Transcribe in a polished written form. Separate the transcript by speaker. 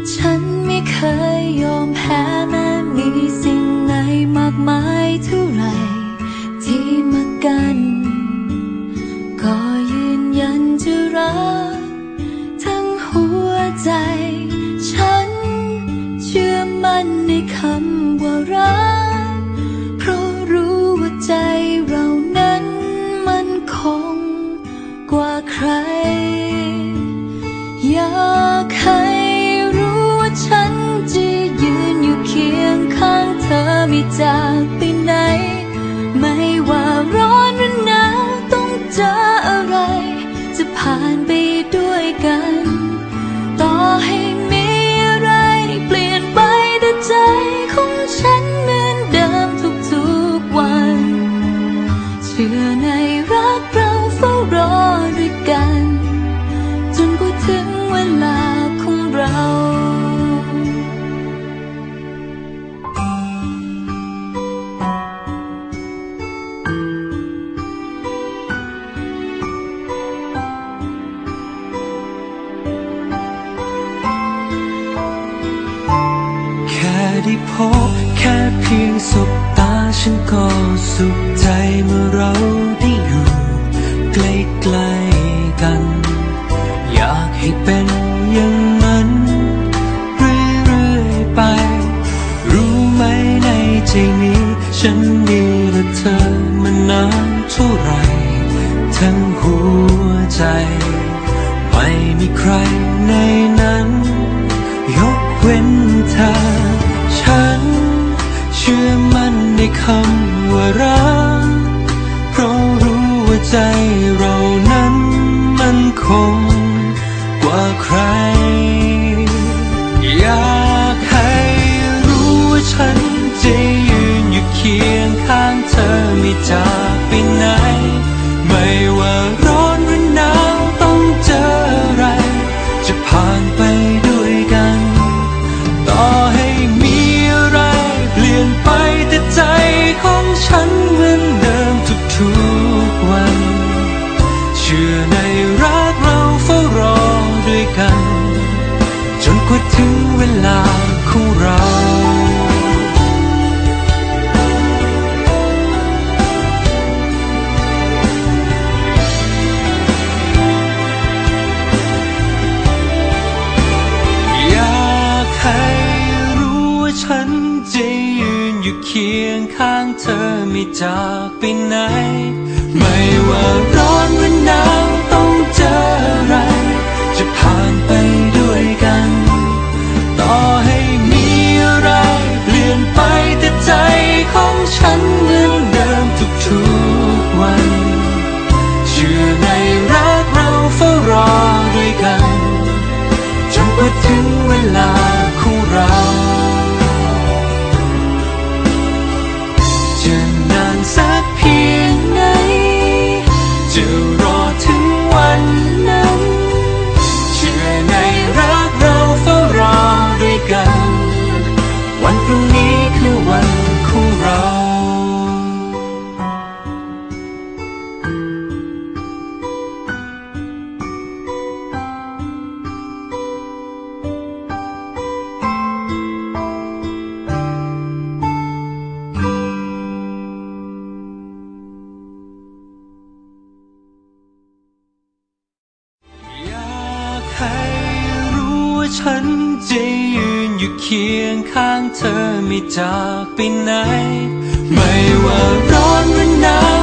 Speaker 1: ฉันไม่เคยยอมแพ้แม้มีสิ่งไหนมากมายเท่าไรที่มากันก็ยืนยันจะรักทั้งหัวใจฉันเชื่อมั่นในคำว่ารักเพราะรู้ว่าใจเรานั้นมันคงกว่าใครอยากให้รู้ว่าฉันจะยืนอยู่เคียงข้างเธอไม่จากไปไหนไม่ว่าร้อนหรือหนาวต้องเจออะไรจะผ่านไปด้วยกันต่อให้มีอะไรเปลี่ยนไปแต่ใจของฉันเหมือนเดิมทุกๆวันเชื่อในรักเราเฝ้ารอด้วยกันจนกว่าถึงเวลาของเรา
Speaker 2: แค่ได้พบแค่เพียงสบตาฉันก็สุขใจเมื่อเราได้อยู่ใกล้ๆกันอยากให้เป็นอย่างนั้นเรื่อยๆไปรู้ไหมในใจนี้ฉันมีแต่เธอมานานเท่าไรทั้งหัวใจไม่มีใครในนั้นยกเว้นเธอฉันเชื่อมั่นในคำว่ารักเพราะรู้ว่าใจเรานั้นมันคงกว่าใครอยากให้รู้ว่าฉันจะยืนอยู่เคียงข้างเธอไม่จากไปไหนไม่ว่าร้อนหรือหนาวต้องเจออะไรจะผ่านไปด้วยกันต่อให้มีอะไรเปลี่ยนไปแต่ใจของฉันเหมือนเดิมทุกๆวันเชื่อในรักเราเฝ้ารอด้วยกันจนกว่าถึงเวลาของเราฉันจะยืนอยู่เคียงข้างเธอไม่จากไปไหนไม่ว่าร้อนหรือหนาวต้องเจออะไรจะผ่านไปด้วยกันต่อให้มีอะไรเปลี่ยนไปแต่ใจของฉันเหมือนเดิมทุกๆวันเชื่อในรักเราเฝ้ารอด้วยกันจนกว่าถึงเวลาของเราสักเพียงไหนจะรอถึงวันนั้นเชื่อในรักเราเฝ้ารอด้วยกันวันพรุ่งนี้คือวันของเราให้รู้ว่าฉันจะยืนอยู่เคียงข้างเธอไม่จากไปไหนไม่ว่าร้อนหรือหนาว